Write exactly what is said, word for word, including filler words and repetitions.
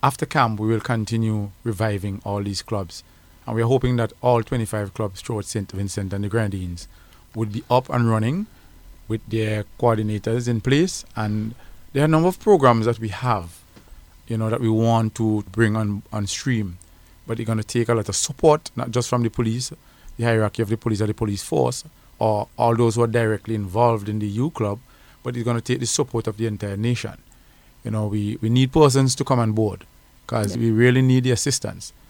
after camp, we will continue reviving all these clubs. And we are hoping that all twenty-five clubs throughout Saint Vincent and the Grenadines would be up and running with their coordinators in place. And there are a number of programs that we have, you know, that we want to bring on, on stream. But they're going to take a lot of support, not just from the police, the hierarchy of the police or the police force, or all those who are directly involved in the U Club, but it's going to take the support of the entire nation. You know, we, we need persons to come on board because yeah. we really need the assistance.